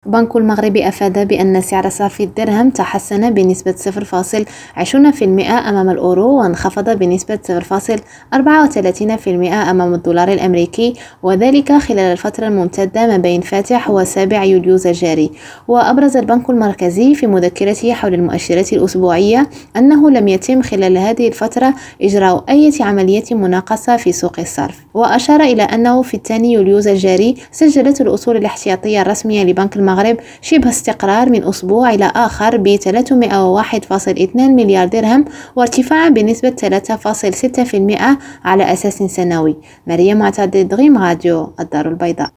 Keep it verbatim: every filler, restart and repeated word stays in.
بنك المغرب أفاد بأن سعر صرف الدرهم تحسن بنسبة صفر فاصل عشرين بالمئة أمام الأورو، وانخفض بنسبة صفر فاصل أربعة وثلاثين بالمئة أمام الدولار الأمريكي، وذلك خلال الفترة الممتدة ما بين فاتح وسابع يوليوز الجاري. وأبرز البنك المركزي في مذكرته حول المؤشرات الأسبوعية أنه لم يتم خلال هذه الفترة إجراء أي عملية مناقصة في سوق الصرف، وأشار إلى أنه في الثاني يوليوز الجاري سجلت الأصول الاحتياطية الرسمية لبنك المغرب شبه استقرار من أسبوع إلى آخر ب ثلاثمئة وواحد فاصل اثنين مليار درهم، وارتفاعا بنسبة ثلاثة فاصل ستة بالمئة على أساس سنوي. مريم معتضد، غيم راديو الدار البيضاء.